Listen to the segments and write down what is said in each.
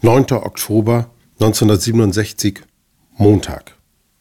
9. Oktober 1967, Montag.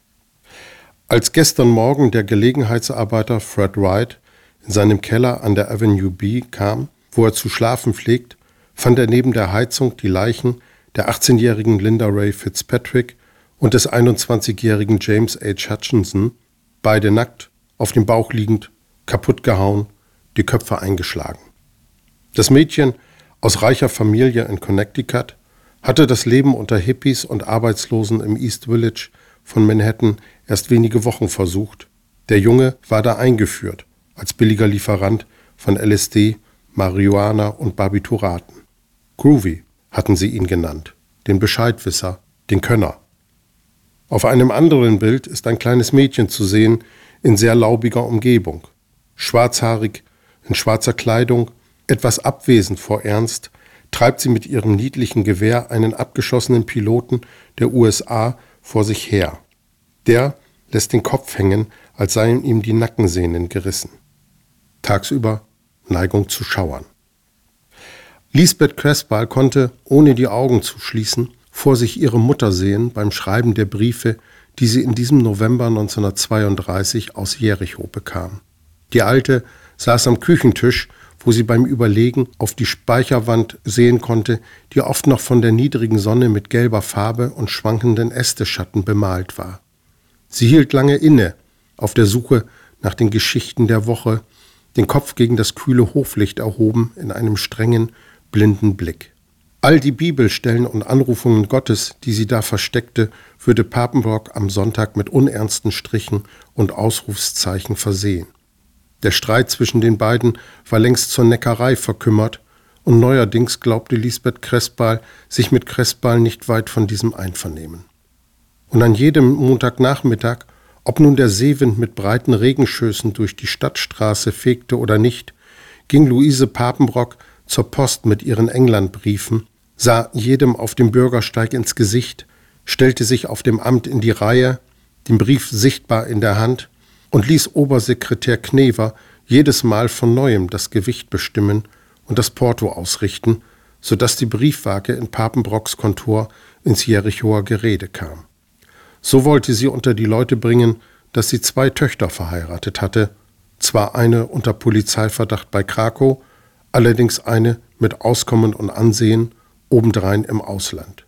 Als gestern Morgen der Gelegenheitsarbeiter Fred Wright in seinem Keller an der Avenue B kam, wo er zu schlafen pflegt, fand er neben der Heizung die Leichen der 18-jährigen Linda Ray Fitzpatrick und des 21-jährigen James H. Hutchinson, beide nackt, auf dem Bauch liegend, kaputtgehauen, die Köpfe eingeschlagen. Das Mädchen aus reicher Familie in Connecticut hatte das Leben unter Hippies und Arbeitslosen im East Village von Manhattan erst wenige Wochen versucht. Der Junge war da eingeführt, als billiger Lieferant von LSD, Marihuana und Barbituraten. Groovy hatten sie ihn genannt, den Bescheidwisser, den Könner. Auf einem anderen Bild ist ein kleines Mädchen zu sehen in sehr laubiger Umgebung. Schwarzhaarig, in schwarzer Kleidung, etwas abwesend vor Ernst, treibt sie mit ihrem niedlichen Gewehr einen abgeschossenen Piloten der USA vor sich her. Der lässt den Kopf hängen, als seien ihm die Nackensehnen gerissen. Tagsüber Neigung zu schauern. Lisbeth Crespal konnte, ohne die Augen zu schließen, vor sich ihre Mutter sehen beim Schreiben der Briefe, die sie in diesem November 1932 aus Jericho bekam. Die Alte saß am Küchentisch, wo sie beim Überlegen auf die Speicherwand sehen konnte, die oft noch von der niedrigen Sonne mit gelber Farbe und schwankenden Ästeschatten bemalt war. Sie hielt lange inne, auf der Suche nach den Geschichten der Woche, den Kopf gegen das kühle Hoflicht erhoben in einem strengen, blinden Blick. All die Bibelstellen und Anrufungen Gottes, die sie da versteckte, würde Papenbrock am Sonntag mit unernsten Strichen und Ausrufszeichen versehen. Der Streit zwischen den beiden war längst zur Neckerei verkümmert und neuerdings glaubte Lisbeth Crespal sich mit Crespal nicht weit von diesem einvernehmen. Und an jedem Montagnachmittag, ob nun der Seewind mit breiten Regenschößen durch die Stadtstraße fegte oder nicht, ging Luise Papenbrock zur Post mit ihren Englandbriefen, sah jedem auf dem Bürgersteig ins Gesicht, stellte sich auf dem Amt in die Reihe, den Brief sichtbar in der Hand und ließ Obersekretär Knever jedes Mal von Neuem das Gewicht bestimmen und das Porto ausrichten, sodass die Briefwaage in Papenbrocks Kontor ins Jerichoer Gerede kam. So wollte sie unter die Leute bringen, dass sie 2 Töchter verheiratet hatte, zwar eine unter Polizeiverdacht bei Krakow, allerdings eine mit Auskommen und Ansehen, obendrein im Ausland.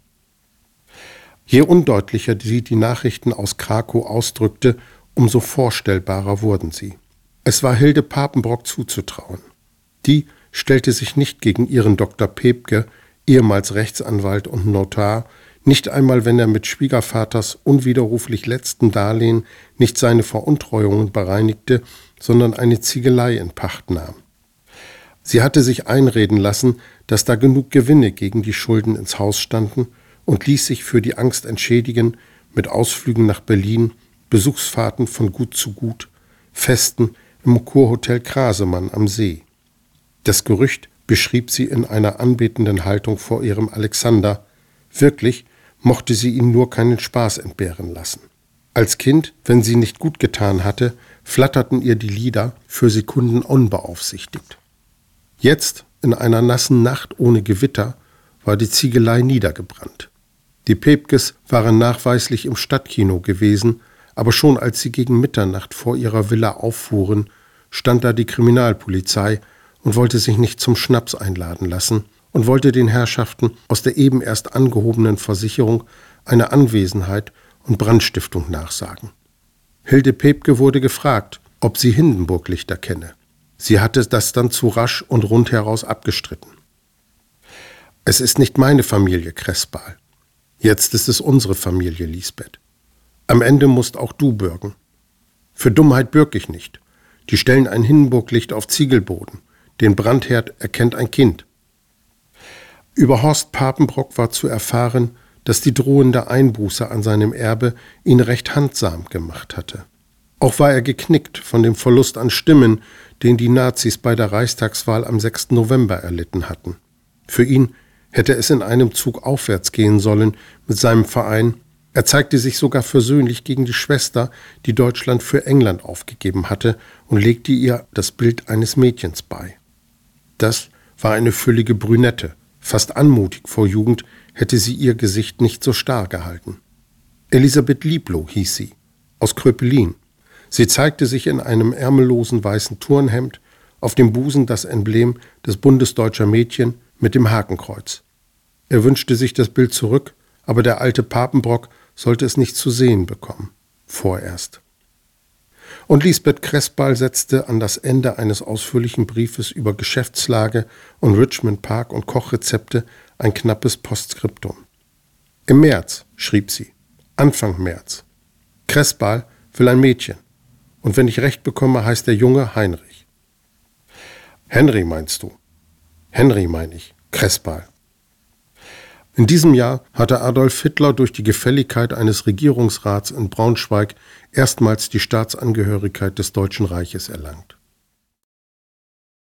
Je undeutlicher sie die Nachrichten aus Krakow ausdrückte, umso vorstellbarer wurden sie. Es war Hilde Papenbrock zuzutrauen. Die stellte sich nicht gegen ihren Dr. Pepke, ehemals Rechtsanwalt und Notar, nicht einmal, wenn er mit Schwiegervaters unwiderruflich letzten Darlehen nicht seine Veruntreuungen bereinigte, sondern eine Ziegelei in Pacht nahm. Sie hatte sich einreden lassen, dass da genug Gewinne gegen die Schulden ins Haus standen und ließ sich für die Angst entschädigen mit Ausflügen nach Berlin, Besuchsfahrten von Gut zu Gut, Festen im Kurhotel Krasemann am See. Das Gerücht beschrieb sie in einer anbetenden Haltung vor ihrem Alexander. Wirklich mochte sie ihn nur keinen Spaß entbehren lassen. Als Kind, wenn sie nicht gut getan hatte, flatterten ihr die Lider für Sekunden unbeaufsichtigt. Jetzt, in einer nassen Nacht ohne Gewitter, war die Ziegelei niedergebrannt. Die Pepkes waren nachweislich im Stadtkino gewesen, aber schon als sie gegen Mitternacht vor ihrer Villa auffuhren, stand da die Kriminalpolizei und wollte sich nicht zum Schnaps einladen lassen und wollte den Herrschaften aus der eben erst angehobenen Versicherung eine Anwesenheit und Brandstiftung nachsagen. Hilde Pepke wurde gefragt, ob sie Hindenburg-Lichter kenne. Sie hatte das dann zu rasch und rundheraus abgestritten. Es ist nicht meine Familie, Crespal. Jetzt ist es unsere Familie, Lisbeth. Am Ende musst auch du bürgen. Für Dummheit bürg ich nicht. Die stellen ein Hindenburg-Licht auf Ziegelboden. Den Brandherd erkennt ein Kind. Über Horst Papenbrock war zu erfahren, dass die drohende Einbuße an seinem Erbe ihn recht handsam gemacht hatte. Auch war er geknickt von dem Verlust an Stimmen, den die Nazis bei der Reichstagswahl am 6. November erlitten hatten. Für ihn hätte es in einem Zug aufwärts gehen sollen mit seinem Verein. Er zeigte sich sogar versöhnlich gegen die Schwester, die Deutschland für England aufgegeben hatte, und legte ihr das Bild eines Mädchens bei. Das war eine füllige Brünette, fast anmutig vor Jugend, hätte sie ihr Gesicht nicht so starr gehalten. Elisabeth Liebloh hieß sie, aus Kröpelin. Sie zeigte sich in einem ärmellosen weißen Turnhemd, auf dem Busen das Emblem des Bundes Deutscher Mädchen mit dem Hakenkreuz. Er wünschte sich das Bild zurück, aber der alte Papenbrock sollte es nicht zu sehen bekommen, vorerst. Und Lisbeth Kressball setzte an das Ende eines ausführlichen Briefes über Geschäftslage und Richmond Park und Kochrezepte ein knappes Postskriptum. Im März, schrieb sie, Anfang März. Kressball will ein Mädchen. Und wenn ich recht bekomme, heißt der Junge Heinrich. Henry meinst du? Henry meine ich, Kressball. In diesem Jahr hatte Adolf Hitler durch die Gefälligkeit eines Regierungsrats in Braunschweig erstmals die Staatsangehörigkeit des Deutschen Reiches erlangt.